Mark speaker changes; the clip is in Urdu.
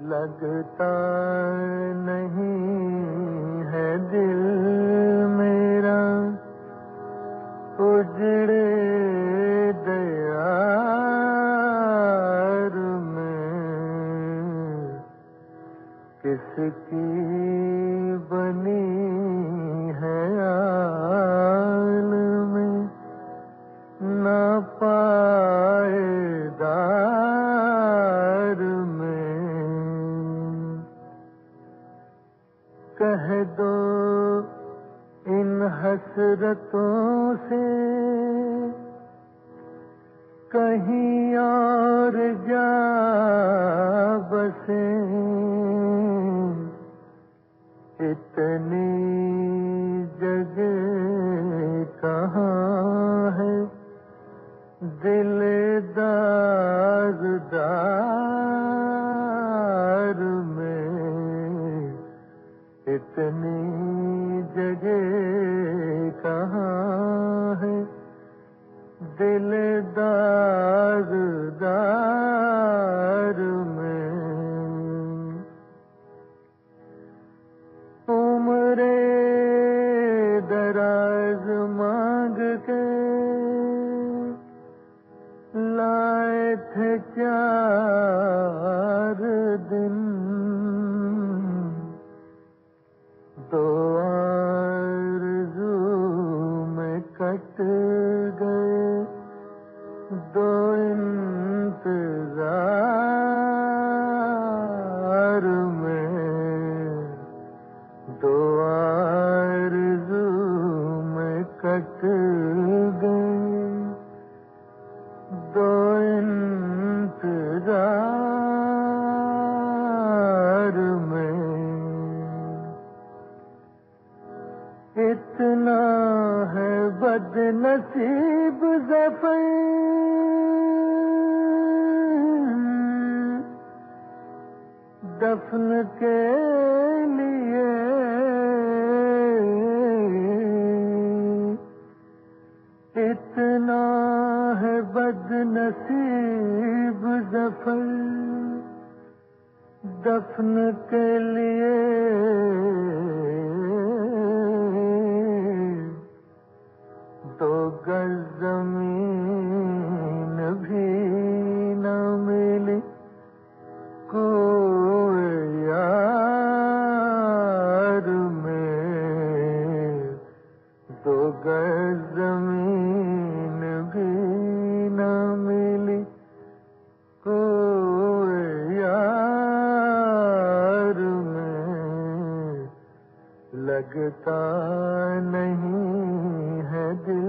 Speaker 1: لگتا نہیں ہے دل میرا اجڑے دیار میں، کس کی بنی ہے آل میں نہ پائیدار میں، کہہ دو ان حسرتوں سے کہیں اور جا بسیں، اتنی جگہ کہاں ہے دل داغدار میں، اتنی جگہ کہاں ہے دل داغدار میں، عمر دراز مانگ کے لائے تھے 4 دن، دو آرزو میں کٹ گئے 2 انتظار میں، 2 آرزو میں کٹ گئے 2 انتظار میں، اتنا ہے بد نصیب ظفر دفن کے لیے، اتنا ہے بد نصیب ظفر دفن کے لیے، 2 گز زمین بھی نہ ملی کوئی یار میں، 2 گز زمین بھی نہ ملی کوئی یار میں، لگتا نہیں ہے دل